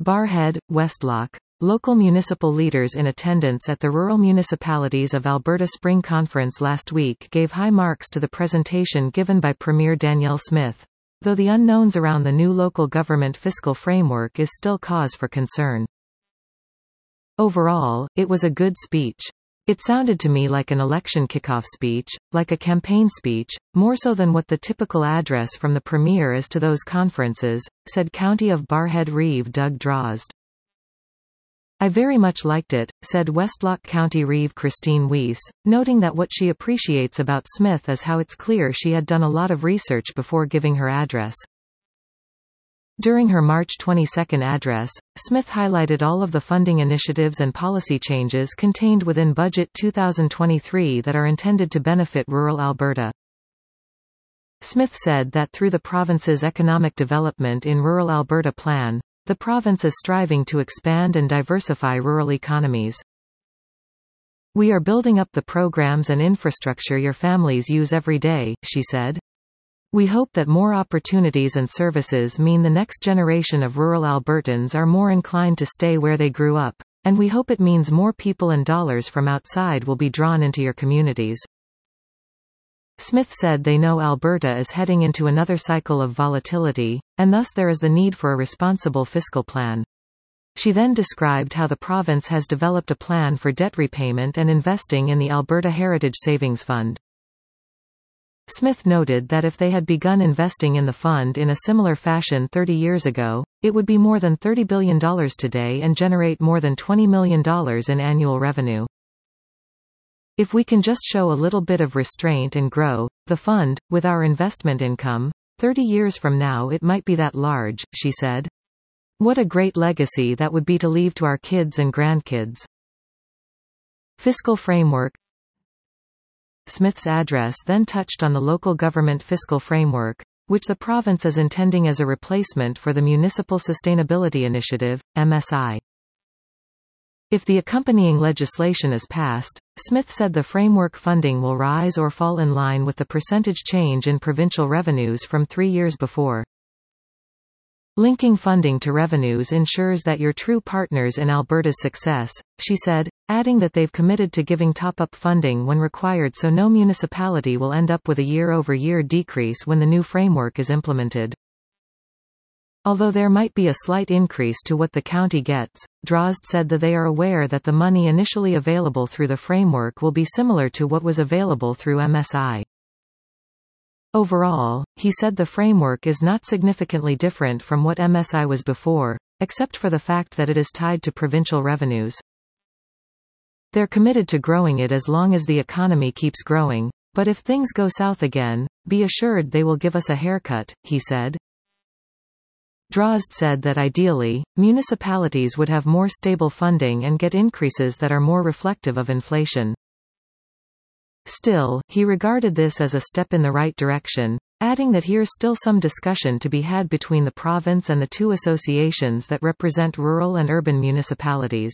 Barrhead, Westlock. Local municipal leaders in attendance at the Rural Municipalities of Alberta Spring Conference last week gave high marks to the presentation given by Premier Danielle Smith, though the unknowns around the new local government fiscal framework is still cause for concern. Overall, it was a good speech. It sounded to me like an election kickoff speech, like a campaign speech, more so than what the typical address from the Premier is to those conferences, said County of Barrhead Reeve Doug Drozd. I very much liked it, said Westlock County Reeve Christine Weiss, noting that what she appreciates about Smith is how it's clear she had done a lot of research before giving her address. During her March 22 address, Smith highlighted all of the funding initiatives and policy changes contained within Budget 2023 that are intended to benefit rural Alberta. Smith said that through the province's Economic Development in Rural Alberta plan, the province is striving to expand and diversify rural economies. We are building up the programs and infrastructure your families use every day, she said. We hope that more opportunities and services mean the next generation of rural Albertans are more inclined to stay where they grew up, and we hope it means more people and dollars from outside will be drawn into your communities. Smith said they know Alberta is heading into another cycle of volatility, and thus there is the need for a responsible fiscal plan. She then described how the province has developed a plan for debt repayment and investing in the Alberta Heritage Savings Fund. Smith noted that if they had begun investing in the fund in a similar fashion 30 years ago, it would be more than $30 billion today and generate more than $20 million in annual revenue. If we can just show a little bit of restraint and grow the fund with our investment income, 30 years from now it might be that large, she said. What a great legacy that would be to leave to our kids and grandkids. Fiscal framework. Smith's address then touched on the local government fiscal framework, which the province is intending as a replacement for the Municipal Sustainability Initiative, MSI. If the accompanying legislation is passed, Smith said the framework funding will rise or fall in line with the percentage change in provincial revenues from 3 years before. Linking funding to revenues ensures that you're true partners in Alberta's success, she said, adding that they've committed to giving top-up funding when required so no municipality will end up with a year-over-year decrease when the new framework is implemented. Although there might be a slight increase to what the county gets, Drozd said that they are aware that the money initially available through the framework will be similar to what was available through MSI. Overall, he said the framework is not significantly different from what MSI was before, except for the fact that it is tied to provincial revenues. They're committed to growing it as long as the economy keeps growing, but if things go south again, be assured they will give us a haircut, he said. Drozd said that ideally, municipalities would have more stable funding and get increases that are more reflective of inflation. Still, he regarded this as a step in the right direction, adding that here's still some discussion to be had between the province and the two associations that represent rural and urban municipalities.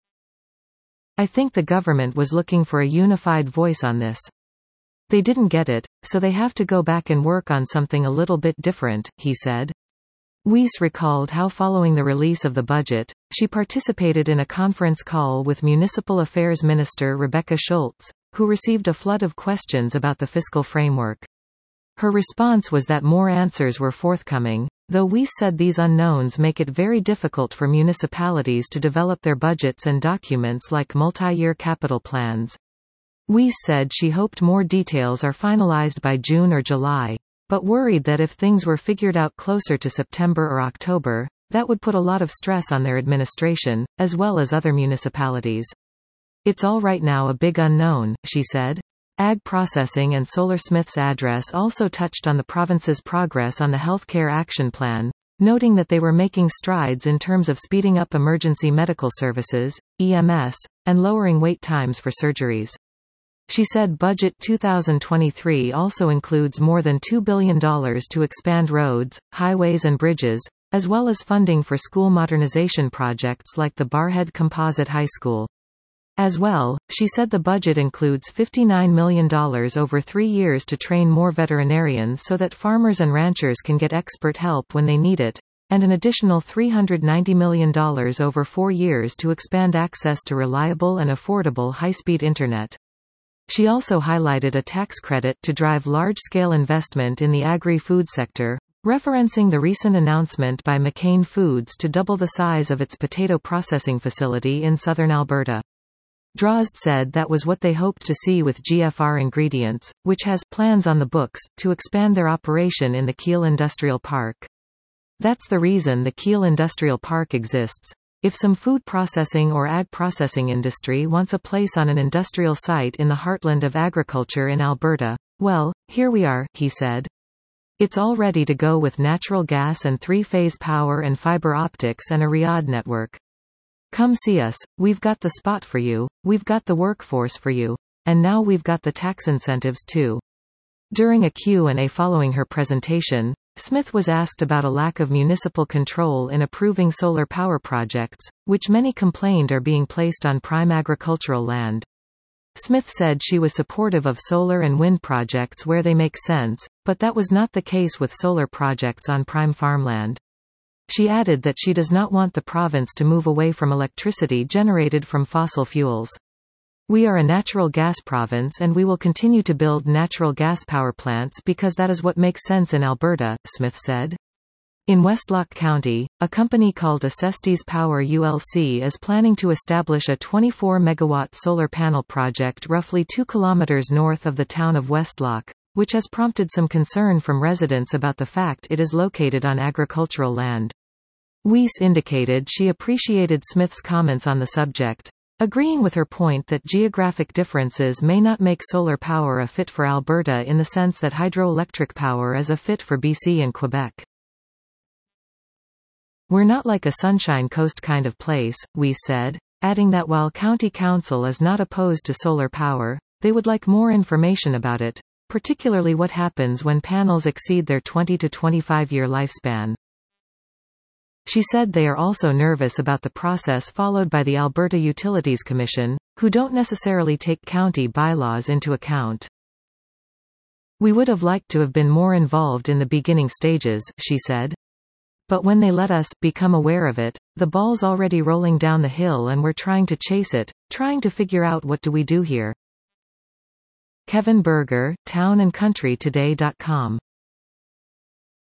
I think the government was looking for a unified voice on this. They didn't get it, so they have to go back and work on something a little bit different, he said. Weiss recalled how following the release of the budget, she participated in a conference call with Municipal Affairs Minister Rebecca Schultz, who received a flood of questions about the fiscal framework. Her response was that more answers were forthcoming, though Weiss said these unknowns make it very difficult for municipalities to develop their budgets and documents like multi-year capital plans. Weiss said she hoped more details are finalized by June or July, but worried that if things were figured out closer to September or October, that would put a lot of stress on their administration, as well as other municipalities. It's all right now a big unknown, she said. Ag processing and Solar. Smith's address also touched on the province's progress on the Healthcare Action Plan, noting that they were making strides in terms of speeding up emergency medical services, EMS, and lowering wait times for surgeries. She said Budget 2023 also includes more than $2 billion to expand roads, highways and bridges, as well as funding for school modernization projects like the Barrhead Composite High School. As well, she said the budget includes $59 million over 3 years to train more veterinarians so that farmers and ranchers can get expert help when they need it, and an additional $390 million over 4 years to expand access to reliable and affordable high-speed Internet. She also highlighted a tax credit to drive large-scale investment in the agri-food sector, referencing the recent announcement by McCain Foods to double the size of its potato processing facility in southern Alberta. Drozd said that was what they hoped to see with GFR Ingredients, which has plans on the books to expand their operation in the Kiel Industrial Park. That's the reason the Kiel Industrial Park exists. If some food processing or ag processing industry wants a place on an industrial site in the heartland of agriculture in Alberta, well, here we are, he said. It's all ready to go with natural gas and three-phase power and fiber optics and a Riyadh network. Come see us, we've got the spot for you, we've got the workforce for you, and now we've got the tax incentives too. During a Q&A following her presentation, Smith was asked about a lack of municipal control in approving solar power projects, which many complained are being placed on prime agricultural land. Smith said she was supportive of solar and wind projects where they make sense, but that was not the case with solar projects on prime farmland. She added that she does not want the province to move away from electricity generated from fossil fuels. We are a natural gas province and we will continue to build natural gas power plants because that is what makes sense in Alberta, Smith said. In Westlock County, a company called Acestes Power ULC is planning to establish a 24-megawatt solar panel project roughly 2 kilometers north of the town of Westlock, which has prompted some concern from residents about the fact it is located on agricultural land. Weiss indicated she appreciated Smith's comments on the subject, agreeing with her point that geographic differences may not make solar power a fit for Alberta in the sense that hydroelectric power is a fit for BC and Quebec. We're not like a Sunshine Coast kind of place, Weiss said, adding that while County Council is not opposed to solar power, they would like more information about it, particularly what happens when panels exceed their 20 to 25-year lifespan. She said they are also nervous about the process followed by the Alberta Utilities Commission, who don't necessarily take county bylaws into account. We would have liked to have been more involved in the beginning stages, she said. But when they let us become aware of it, the ball's already rolling down the hill and we're trying to chase it, trying to figure out what do we do here. Kevin Berger, townandcountrytoday.com